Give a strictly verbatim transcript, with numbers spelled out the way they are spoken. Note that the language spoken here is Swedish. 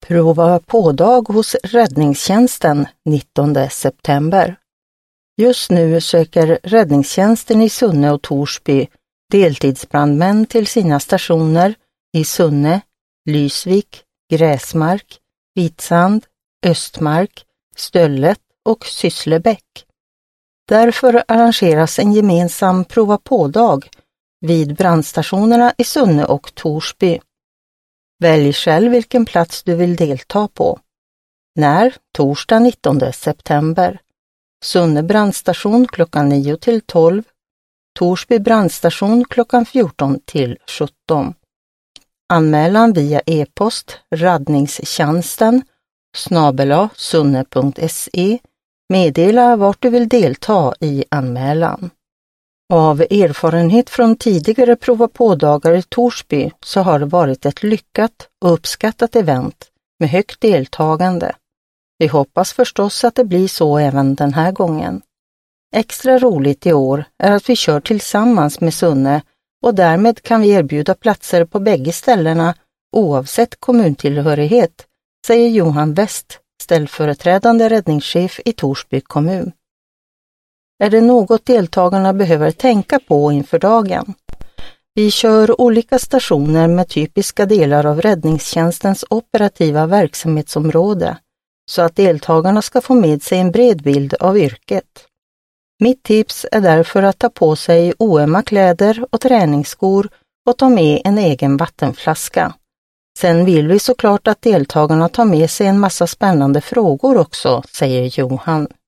Prova på-dag hos räddningstjänsten nittonde september. Just nu söker räddningstjänsten i Sunne och Torsby deltidsbrandmän till sina stationer i Sunne, Lysvik, Gräsmark, Vitsand, Östmark, Stöllet och Sysslebäck. Därför arrangeras en gemensam prova på-dag vid brandstationerna i Sunne och Torsby. Välj själv vilken plats du vill delta på. När? Torsdag nittonde september. Sunne brandstation klockan nio till tolv. Torsby brandstation klockan fjorton till sjutton. Anmälan via e-post räddningstjänsten snabel-a sunne punkt se. Meddela vart du vill delta i anmälan. Av erfarenhet från tidigare prova på-dagar i Torsby så har det varit ett lyckat och uppskattat event med högt deltagande. Vi hoppas förstås att det blir så även den här gången. Extra roligt i år är att vi kör tillsammans med Sunne och därmed kan vi erbjuda platser på bägge ställena oavsett kommuntillhörighet, säger Johan West, ställföreträdande räddningschef i Torsby kommun. Är det något deltagarna behöver tänka på inför dagen? Vi kör olika stationer med typiska delar av räddningstjänstens operativa verksamhetsområde så att deltagarna ska få med sig en bred bild av yrket. Mitt tips är därför att ta på sig oömma kläder och träningsskor och ta med en egen vattenflaska. Sen vill vi såklart att deltagarna tar med sig en massa spännande frågor också, säger Johan.